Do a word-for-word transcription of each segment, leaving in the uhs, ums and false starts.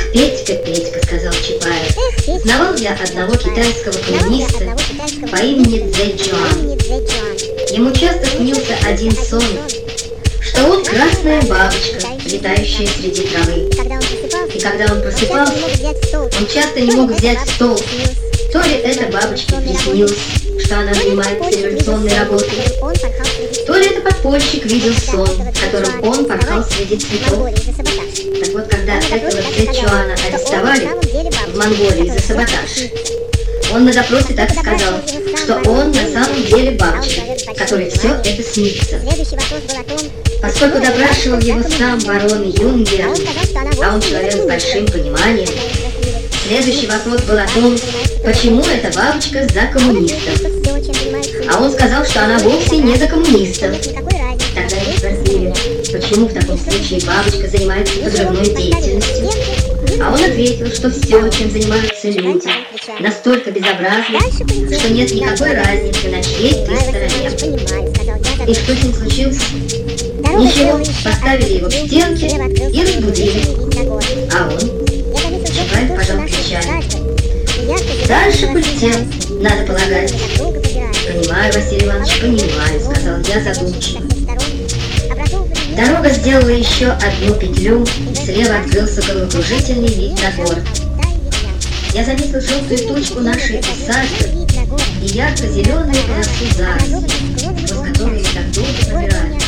Петька, Петька, сказал Чапаев, знавал я одного китайского коммуниста по имени Цзэчжуан. Ему часто снился один сон, что он красная бабочка, летающая среди травы. И когда он просыпался, он часто не мог взять стол. То ли эта бабочке приснилось, что она занимается революционной работой, то ли это подпольщик видел сон, в котором он порхал среди цветов. Так вот, когда этого Цзэчжуана арестовали в Монголии за саботаж, он на допросе так сказал, что он на самом деле бабочка, которой все это снится. Поскольку допрашивал его сам барон Юнгер, а он человек с большим пониманием, следующий вопрос был о том, почему эта бабочка за коммунистов. А он сказал, что она вовсе не за коммунистов. Тогда его спросили, почему в таком случае бабочка занимается подрывной деятельностью. А он ответил, что все, чем занимаются люди, настолько безобразно, что нет никакой разницы, на чьей ты стороне. И что с ним случилось? Ничего, поставили его к стенке и разбудили. А он? Чапаев пожал плечами. Дальше полетел, надо полагать. Понимаю, Василий Иванович, понимаю, сказал я задумчиво. Дорога сделала еще одну петлю, и слева открылся головокружительный вид на город. Я заметил желтую точку нашей усадьбы и ярко-зеленую полосу зарослей, сквозь которые мы так долго пробирались.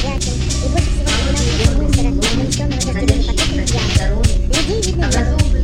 Ходящие по таким дорогам образовывали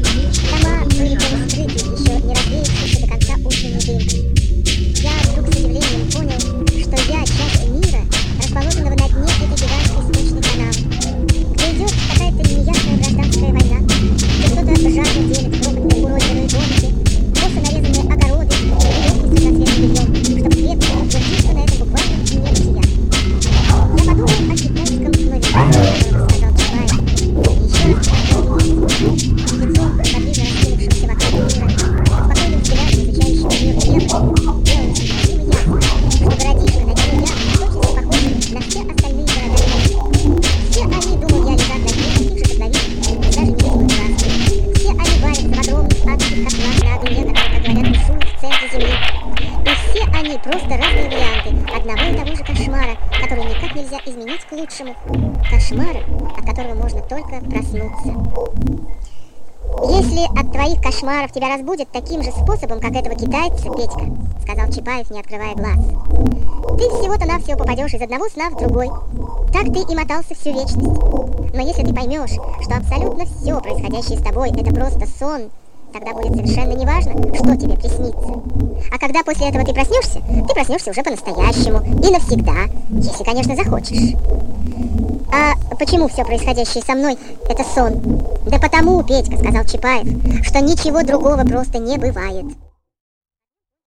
Я вдруг с удивлением понял, что я часть мира, расположенного на дне этой гигантской сточной канавы, где идет какая-то неясная гражданская война, где кто-то жадно делит крохотные уродливые домики, косо нарезанные огороды и лестницы со светлым бельем, чтобы светло утвердиться на этом буквально не бытия. Я подумал о китайском новике, которого сказал Чапаев, и еще раз лицом, подвижно раскинувшимся вокруг мира, спокойным взглядом, изучающим мир вверх, делающим таким ясным, что городишко на дне я точно похожи на все остальные города мира. Все они, думал я, лежат на дне таких же котловин, даже невидимых глаз. Все они варятся в огромных адских котлах на огне, который, как говорят, бушует в центре земли. И все они просто разные варианты одного и того же кошмара, который никак нельзя изменить к лучшему. Кошмара, от которого можно только проснуться. «Если от твоих кошмаров тебя разбудят таким же способом, как этого китайца, Петька, — сказал Чапаев, не открывая глаз, — ты всего-то навсего попадешь из одного сна в другой. Так ты и мотался всю вечность. Но если ты поймешь, что абсолютно все происходящее с тобой — это просто сон, тогда будет совершенно неважно, что тебе приснится. А когда после этого ты проснешься, ты проснешься уже по-настоящему и навсегда, если, конечно, захочешь. А почему все происходящее со мной — это сон? Да потому, Петька, — сказал Чапаев, — что ничего другого просто не бывает.